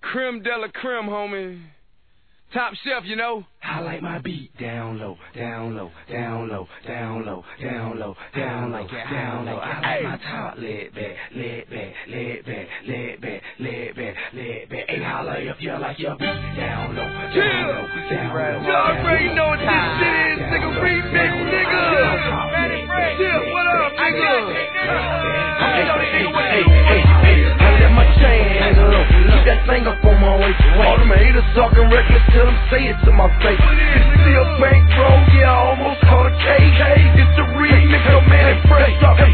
Creme de la creme, homie. Top shelf, you know. I like my beat down low, down low, down low, down low, down low, down low, down low. I like my top laid back, laid back, laid back, laid back, laid back, laid back. Hey, holla if you like your beat down low, down low, down low. You already know what this shit is, nigga. Remix, nigga. Chill, what up, nigga? Hey, I let my chain hang low. Keep that thing up on my waist. All them haters talking reckless, tell them say it to my face. It's still bankroll, yeah, I almost caught a cake. It's the remix, so man, it's fresh up.